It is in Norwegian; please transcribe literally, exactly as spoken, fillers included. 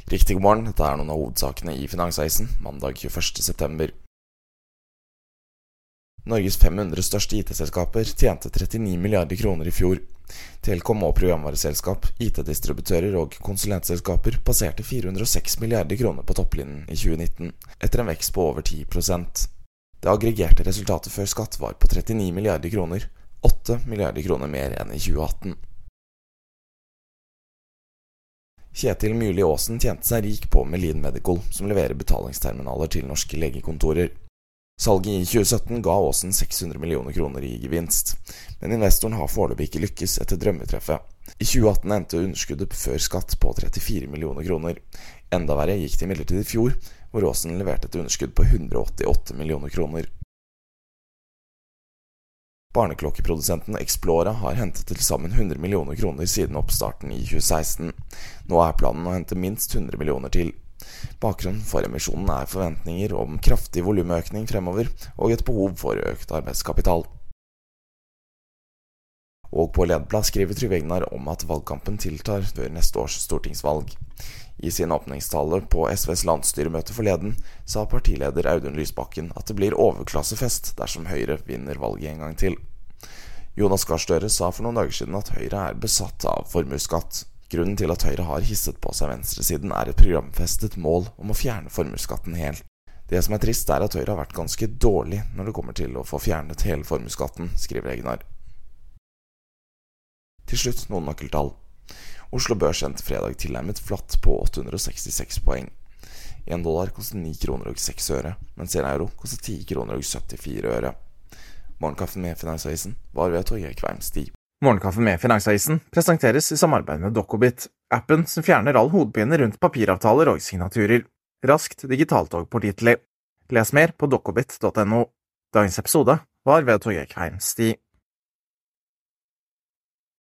Riktig god morgen, dette er noen av hovedsakene i Finansavisen, mandag tjueførste september. Norges fem hundre største I T-selskaper tjente trettini milliarder kroner i fjor. Telekom og programvareselskap, I T-distributører og konsulentselskaper passerte fire hundre og seks milliarder kroner på topplinjen i tjue nitten, etter en vekst på over ti prosent. Det aggregerte resultatet før skatt var på trettini milliarder kroner, åtte milliarder kroner mer enn i tjue atten. Kjetil Myrli Aasen tjente seg rik på Melin Medical, som leverer betalingsterminaler til norske legekontorer. Salget i tjue sytten ga Aasen seks hundre millioner kroner i gevinst, men investoren har foreløpig ikke lykkes etter drømmetreffet. I tjue atten endte underskuddet før skatt på trettifire millioner kroner. Enda verre gikk det imidlertid i fjor, hvor Aasen leverte et underskudd på hundre og åttiåtte millioner kroner. Barneklokkeprodusenten Explora har hentet til sammen hundre millioner kroner siden oppstarten i tjue seksten. Nå er planen å hente minst hundre millioner til. Bakgrunnen for emisjonen er forventninger om kraftig volumøkning fremover og et behov for økt arbeidskapital. Og på lederplass skriver Trygve Hegnar om at valgkampen tiltar før neste års stortingsvalg. I sin åpningstale på S Vs landsstyremøte forleden sa partileder Audun Lysbakken at det blir overklassefest dersom Høyre vinner valget en gang til. Jonas Gahr Støre sa for noen dager siden at Høyre er besatt av formuesskatt. Grunnen til at Høyre har hisset på seg venstresiden er et programfestet mål om å fjerne formuesskatten helt. Det som er trist er at Høyre har vært ganske dårlig når det kommer til å få fjernet hele formuesskatten, skriver Hegnar. Til slutt noen nøkkeltall. Oslo Børs endte fredag tilnærmet flatt på åtte hundre og sekstiseks poeng. En dollar koster ni kroner og seks øre, mens en euro koster ti kroner og syttifire øre. Morgenkaffen med Finansavisen var ved Torgeir Kveim Stig. Morgenkaffen med Finansavisen presenteres i samarbeid med Dokkobit, appen som fjerner all hodepine rundt papiravtaler og signaturer. Raskt digitalt og pålitelig. Les mer på dokkobit punktum no. Dagens episode var ved Torgeir Kveim Stig.